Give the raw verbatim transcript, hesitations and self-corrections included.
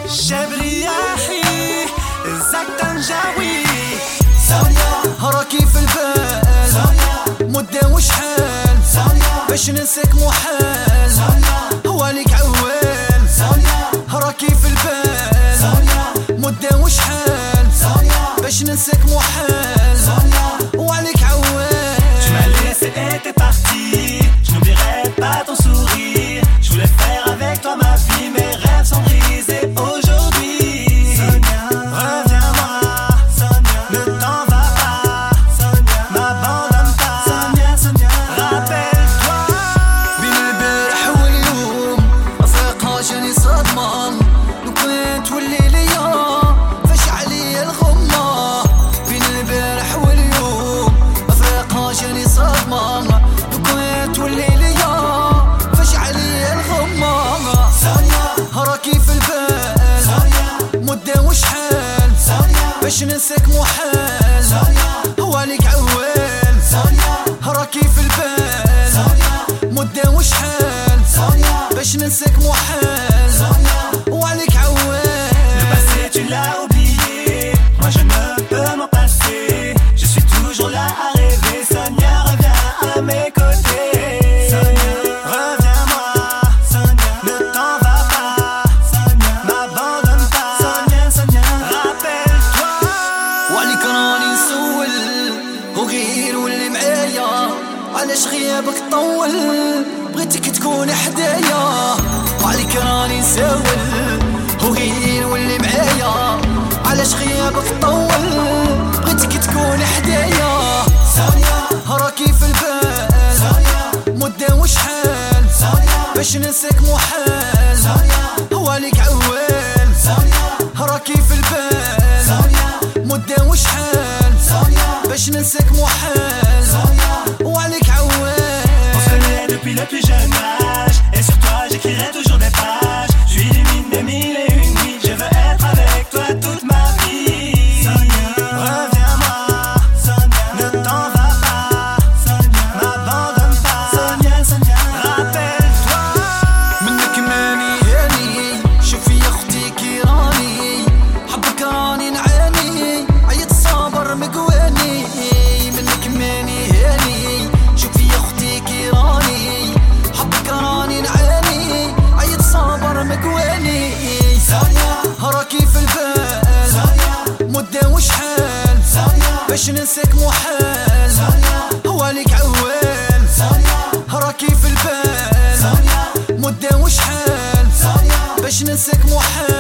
الجبري يا أخي الزاك طنجاوي سونيا راكي في البال سونيا مدة وشحال سونيا باش ننساك محال سونيا هو ليك عوال سونيا راكي في البال سونيا مدة وشحال سونيا باش ننساك محال سونيا هو ليك عوال. Tu m'as laissé et t'es parti, je n'oublierai pas ton sourire. Je voulais faire avec toi ma vie, mes rêves sont brisés aujourd'hui. Sonia, reviens-moi, Sonia, ne t'en va pas, Sonia, m'abandonne pas, Sonia, Sonia, rappelle-toi. بين البارح واليوم أفرقها جاني صدمة، لو كنت تولي ليا فاش عليا الغمة. بين البارح واليوم أفرقها جاني صدمة، لو كنت تولي ليا فاش عليا الغمة. سونيا راكي في البال سونيا مدة وشحال سونيا باش ننساك محال سونيا هو ليك عوال سونيا راكي في البال سونيا مدة وشحال سونيا باش ننساك محال سونيا هو ليك عوال. Le passé tu l'as oublié, moi je ne peux m'en passer. Je suis toujours là à rêver. Sonia reviens à mes côtés. Sonia reviens-moi, Sonia ne t'en va pas, Sonia m'abandonne pas, Sonia, Sonia rappelle-toi. وعليك راني نسول وغير واللي معايا، علاش غيابك طول بغيتك تكون حدايا. وعليك راني نسول وغير واللي معايا، علاش غيابك طول بغيتك تكون حدايا. سونيا راكي في البال سونيا مدة وشحال سونيا باش ننساك محال سونيا هو ليك عوال سونيا راكي في البال سونيا مدة وشحال سونيا باش ننساك محال سونيا هو ليك عوال. On se connaît depuis le plus jeune âge, et sur toi j'écrirai toujours des pages. Je illumine des mille et une nuits, je veux être avec toi toute ma vie. Sonia reviens-moi, Sonia ne t'en va pas, Sonia m'abandonne pas, Sonia, Sonia rappelle-toi. منك ماني هاني شوفي يا اختي كي راني حبك راني نعاني عيط صابر مقواني. منك ماني هاني شوفي يا اختي كي راني حبك راني نعاني عيط صابر مقواني. سونيا راكي في البال سونيا مدة وشحال سونيا باش ننساك محال سونيا هو ليك عوال سونيا راكي في البال سونيا مدة وشحال سونيا باش ننساك محال.